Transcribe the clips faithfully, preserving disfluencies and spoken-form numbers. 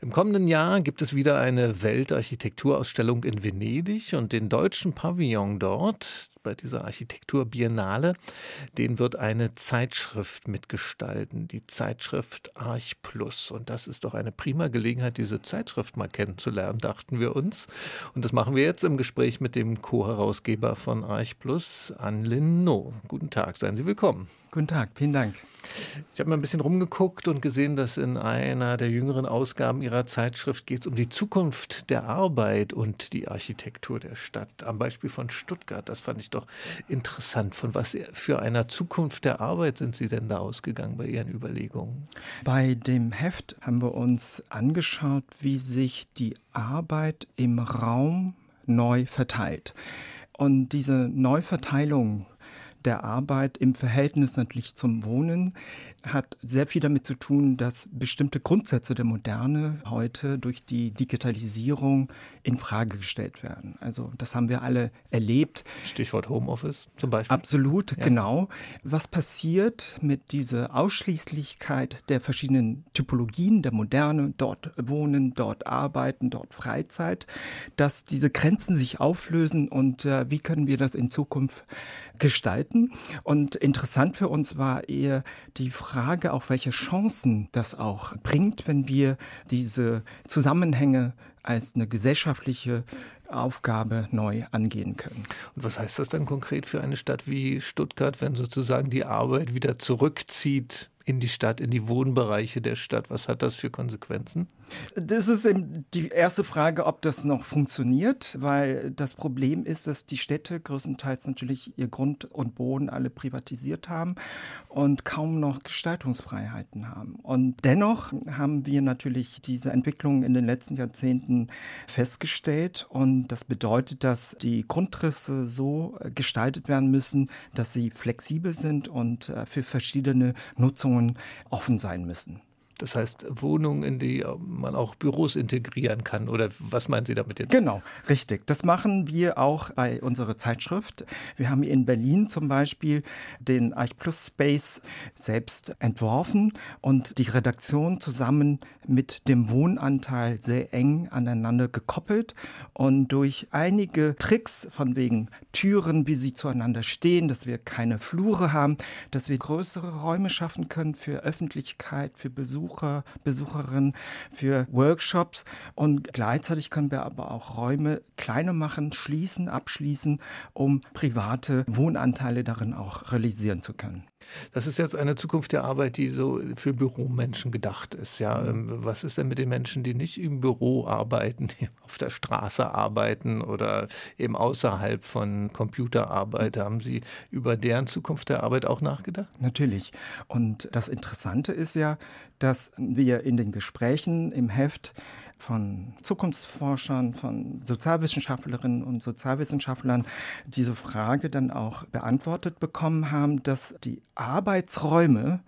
Im kommenden Jahr gibt es wieder eine Weltarchitekturausstellung in Venedig und den deutschen Pavillon dort, bei dieser Architekturbiennale, den wird eine Zeitschrift mitgestalten, die Zeitschrift Arch Plus. Und das ist doch eine prima Gelegenheit, diese Zeitschrift mal kennenzulernen, dachten wir uns. Und das machen wir jetzt im Gespräch mit dem Co-Herausgeber von Arch Plus, An-Lin No. Guten Tag, seien Sie willkommen. Guten Tag, vielen Dank. Ich habe mal ein bisschen rumgeguckt und gesehen, dass in einer der jüngeren Ausgaben Ihrer Zeitschrift geht es um die Zukunft der Arbeit und die Architektur der Stadt. Am Beispiel von Stuttgart, das fand ich doch interessant. Von was für einer Zukunft der Arbeit sind Sie denn da ausgegangen bei Ihren Überlegungen? Bei dem Heft haben wir uns angeschaut, wie sich die Arbeit im Raum neu verteilt. Und diese Neuverteilung der Arbeit im Verhältnis natürlich zum Wohnen hat sehr viel damit zu tun, dass bestimmte Grundsätze der Moderne heute durch die Digitalisierung in Frage gestellt werden. Also das haben wir alle erlebt. Stichwort Homeoffice zum Beispiel. Absolut, ja. Genau. Was passiert mit dieser Ausschließlichkeit der verschiedenen Typologien der Moderne, dort wohnen, dort arbeiten, dort Freizeit, dass diese Grenzen sich auflösen und äh, wie können wir das in Zukunft gestalten? Und interessant für uns war eher die Frage, auch welche Chancen das auch bringt, wenn wir diese Zusammenhänge als eine gesellschaftliche Aufgabe neu angehen können. Und was heißt das dann konkret für eine Stadt wie Stuttgart, wenn sozusagen die Arbeit wieder zurückzieht in die Stadt, in die Wohnbereiche der Stadt? Was hat das für Konsequenzen? Das ist eben die erste Frage, ob das noch funktioniert, weil das Problem ist, dass die Städte größtenteils natürlich ihr Grund und Boden alle privatisiert haben und kaum noch Gestaltungsfreiheiten haben. Und dennoch haben wir natürlich diese Entwicklung in den letzten Jahrzehnten festgestellt und das bedeutet, dass die Grundrisse so gestaltet werden müssen, dass sie flexibel sind und für verschiedene Nutzungen offen sein müssen. Das heißt, Wohnungen, in die man auch Büros integrieren kann. Oder was meinen Sie damit jetzt? Genau, richtig. Das machen wir auch bei unserer Zeitschrift. Wir haben in Berlin zum Beispiel den Arch Plus Space selbst entworfen und die Redaktion zusammen mit dem Wohnanteil sehr eng aneinander gekoppelt. Und durch einige Tricks von wegen Türen, wie sie zueinander stehen, dass wir keine Flure haben, dass wir größere Räume schaffen können für Öffentlichkeit, für Besucher, Besucherinnen, für Workshops und gleichzeitig können wir aber auch Räume kleiner machen, schließen, abschließen, um private Wohnanteile darin auch realisieren zu können. Das ist jetzt eine Zukunft der Arbeit, die so für Büromenschen gedacht ist. Ja, was ist denn mit den Menschen, die nicht im Büro arbeiten, die auf der Straße arbeiten oder eben außerhalb von Computerarbeit? Haben Sie über deren Zukunft der Arbeit auch nachgedacht? Natürlich. Und das Interessante ist ja, dass wir in den Gesprächen im Heft von Zukunftsforschern, von Sozialwissenschaftlerinnen und Sozialwissenschaftlern diese Frage dann auch beantwortet bekommen haben, dass die Arbeitsräume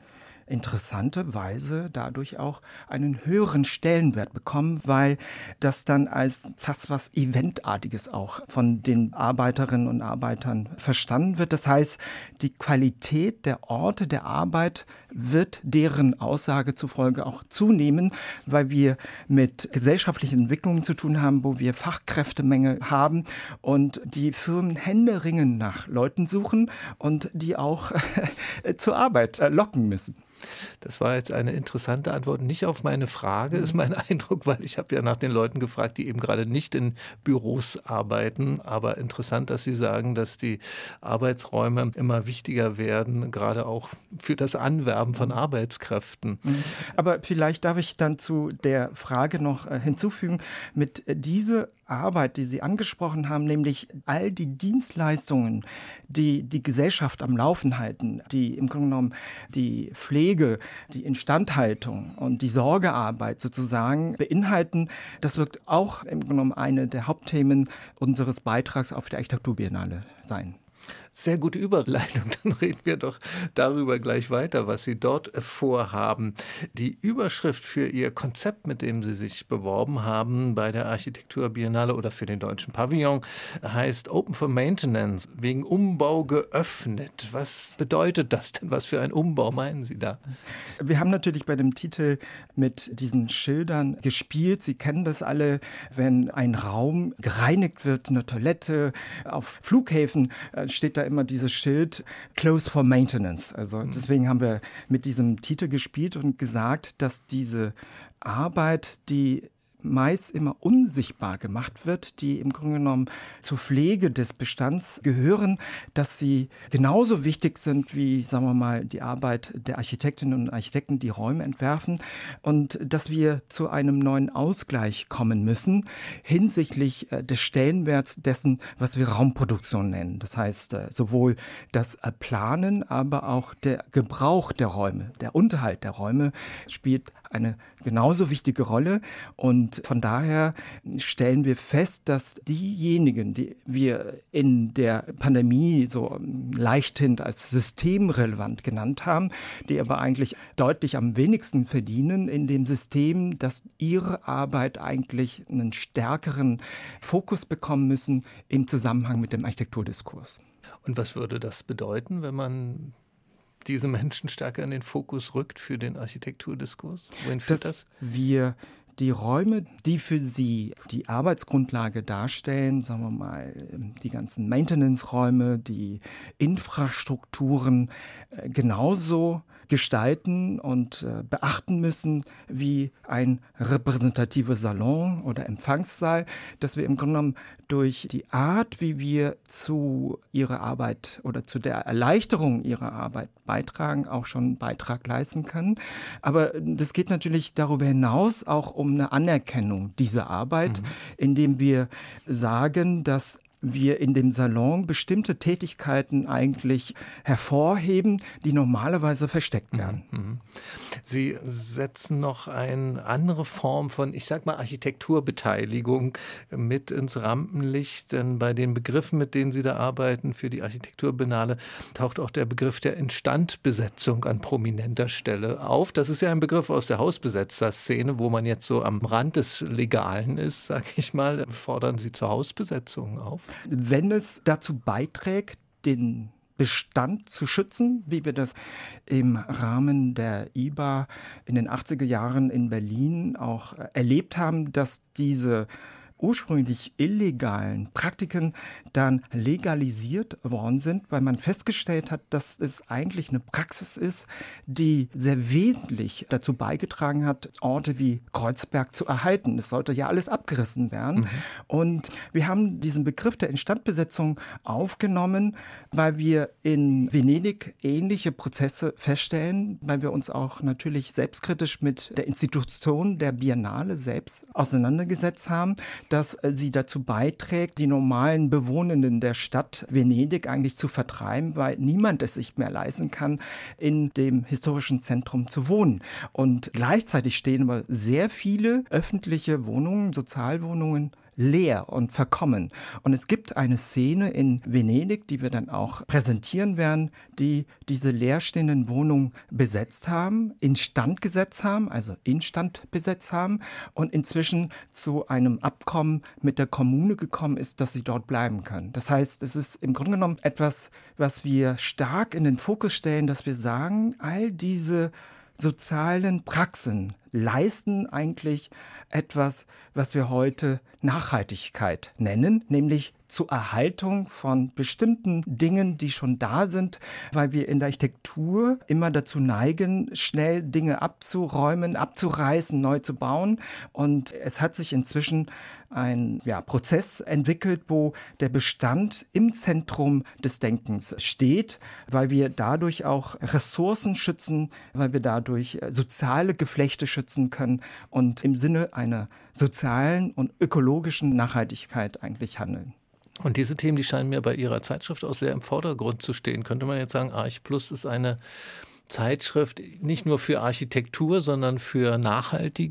interessanterweise dadurch auch einen höheren Stellenwert bekommen, weil das dann als fast was Eventartiges auch von den Arbeiterinnen und Arbeitern verstanden wird. Das heißt, die Qualität der Orte der Arbeit wird deren Aussage zufolge auch zunehmen, weil wir mit gesellschaftlichen Entwicklungen zu tun haben, wo wir Fachkräftemenge haben und die Firmen händeringend nach Leuten suchen und die auch zur Arbeit locken müssen. Das war jetzt eine interessante Antwort. Nicht auf meine Frage, ist mein Eindruck, weil ich habe ja nach den Leuten gefragt, die eben gerade nicht in Büros arbeiten. Aber interessant, dass Sie sagen, dass die Arbeitsräume immer wichtiger werden, gerade auch für das Anwerben von Arbeitskräften. Aber vielleicht darf ich dann zu der Frage noch hinzufügen, mit dieser Arbeit, die Sie angesprochen haben, nämlich all die Dienstleistungen, die die Gesellschaft am Laufen halten, die im Grunde genommen die Pflege, die Instandhaltung und die Sorgearbeit sozusagen beinhalten, das wird auch im Grunde genommen eine der Hauptthemen unseres Beitrags auf der Architekturbiennale sein. Sehr gute Überleitung. Dann reden wir doch darüber gleich weiter, was Sie dort vorhaben. Die Überschrift für Ihr Konzept, mit dem Sie sich beworben haben bei der Architekturbiennale oder für den Deutschen Pavillon, heißt Open for Maintenance, wegen Umbau geöffnet. Was bedeutet das denn? Was für ein Umbau meinen Sie da? Wir haben natürlich bei dem Titel mit diesen Schildern gespielt. Sie kennen das alle, wenn ein Raum gereinigt wird, eine Toilette. Auf Flughäfen steht da immer dieses Schild Close for Maintenance. Also deswegen haben wir mit diesem Titel gespielt und gesagt, dass diese Arbeit, die meist immer unsichtbar gemacht wird, die im Grunde genommen zur Pflege des Bestands gehören, dass sie genauso wichtig sind wie, sagen wir mal, die Arbeit der Architektinnen und Architekten, die Räume entwerfen, und dass wir zu einem neuen Ausgleich kommen müssen hinsichtlich des Stellenwerts dessen, was wir Raumproduktion nennen. Das heißt, sowohl das Planen, aber auch der Gebrauch der Räume, der Unterhalt der Räume spielt eine genauso wichtige Rolle, und von daher stellen wir fest, dass diejenigen, die wir in der Pandemie so leichthin als systemrelevant genannt haben, die aber eigentlich deutlich am wenigsten verdienen in dem System, dass ihre Arbeit eigentlich einen stärkeren Fokus bekommen müssen im Zusammenhang mit dem Architekturdiskurs. Und was würde das bedeuten, wenn man diese Menschen stärker in den Fokus rückt für den Architekturdiskurs? Wohin führt das? Dass wir die Räume, die für Sie die Arbeitsgrundlage darstellen, sagen wir mal, die ganzen Maintenance-Räume, die Infrastrukturen äh, genauso gestalten und äh, beachten müssen wie ein repräsentativer Salon oder Empfangssaal, dass wir im Grunde genommen durch die Art, wie wir zu ihrer Arbeit oder zu der Erleichterung ihrer Arbeit beitragen, auch schon einen Beitrag leisten können. Aber das geht natürlich darüber hinaus auch um eine Anerkennung dieser Arbeit, mhm. indem wir sagen, dass wir in dem Salon bestimmte Tätigkeiten eigentlich hervorheben, die normalerweise versteckt werden. Sie setzen noch eine andere Form von, ich sag mal, Architekturbeteiligung mit ins Rampenlicht, denn bei den Begriffen, mit denen Sie da arbeiten für die Architekturbiennale, taucht auch der Begriff der Instandbesetzung an prominenter Stelle auf. Das ist ja ein Begriff aus der Hausbesetzerszene, wo man jetzt so am Rand des Legalen ist, sag ich mal. Fordern Sie zur Hausbesetzung auf? Wenn es dazu beiträgt, den Bestand zu schützen, wie wir das im Rahmen der I B A in den achtziger Jahren in Berlin auch erlebt haben, dass diese ursprünglich illegalen Praktiken dann legalisiert worden sind, weil man festgestellt hat, dass es eigentlich eine Praxis ist, die sehr wesentlich dazu beigetragen hat, Orte wie Kreuzberg zu erhalten. Es sollte ja alles abgerissen werden. Mhm. Und wir haben diesen Begriff der Instandbesetzung aufgenommen, weil wir in Venedig ähnliche Prozesse feststellen, weil wir uns auch natürlich selbstkritisch mit der Institution der Biennale selbst auseinandergesetzt haben, dass sie dazu beiträgt, die normalen Bewohnenden der Stadt Venedig eigentlich zu vertreiben, weil niemand es sich mehr leisten kann, in dem historischen Zentrum zu wohnen. Und gleichzeitig stehen aber sehr viele öffentliche Wohnungen, Sozialwohnungen, leer und verkommen. Und es gibt eine Szene in Venedig, die wir dann auch präsentieren werden, die diese leerstehenden Wohnungen besetzt haben, instand gesetzt haben, also instand besetzt haben und inzwischen zu einem Abkommen mit der Kommune gekommen ist, dass sie dort bleiben können. Das heißt, es ist im Grunde genommen etwas, was wir stark in den Fokus stellen, dass wir sagen, all diese sozialen Praxen leisten eigentlich etwas, was wir heute Nachhaltigkeit nennen, nämlich zur Erhaltung von bestimmten Dingen, die schon da sind, weil wir in der Architektur immer dazu neigen, schnell Dinge abzuräumen, abzureißen, neu zu bauen. Und es hat sich inzwischen ein ja, Prozess entwickelt, wo der Bestand im Zentrum des Denkens steht, weil wir dadurch auch Ressourcen schützen, weil wir dadurch soziale Geflechte schützen können und im Sinne einer sozialen und ökologischen Nachhaltigkeit eigentlich handeln. Und diese Themen, die scheinen mir bei Ihrer Zeitschrift auch sehr im Vordergrund zu stehen. Könnte man jetzt sagen, Arch Plus ist eine Zeitschrift nicht nur für Architektur, sondern für nachhaltige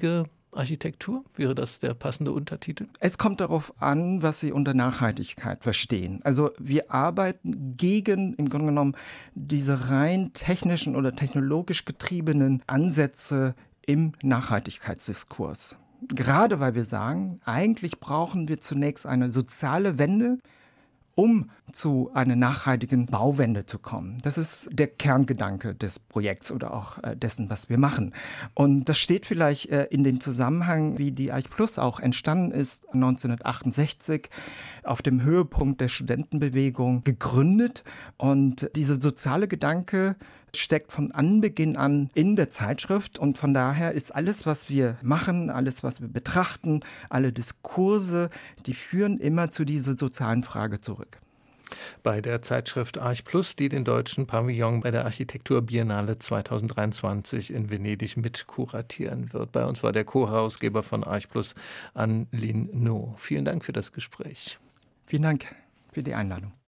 Architektur? Wäre das der passende Untertitel? Es kommt darauf an, was Sie unter Nachhaltigkeit verstehen. Also wir arbeiten gegen im Grunde genommen diese rein technischen oder technologisch getriebenen Ansätze im Nachhaltigkeitsdiskurs. Gerade weil wir sagen, eigentlich brauchen wir zunächst eine soziale Wende, um zu einer nachhaltigen Bauwende zu kommen. Das ist der Kerngedanke des Projekts oder auch äh, dessen, was wir machen. Und das steht vielleicht äh, in dem Zusammenhang, wie die Arch-Plus auch entstanden ist, neunzehnhundertachtundsechzig, auf dem Höhepunkt der Studentenbewegung gegründet. Und dieser soziale Gedanke steckt von Anbeginn an in der Zeitschrift und von daher ist alles, was wir machen, alles, was wir betrachten, alle Diskurse, die führen immer zu dieser sozialen Frage zurück. Bei der Zeitschrift Arch-Plus, die den deutschen Pavillon bei der Architekturbiennale zweitausenddreiundzwanzig in Venedig mit kuratieren wird. Bei uns war der Co-Herausgeber von Arch-Plus, Anne Lin No. Vielen Dank für das Gespräch. Vielen Dank für die Einladung.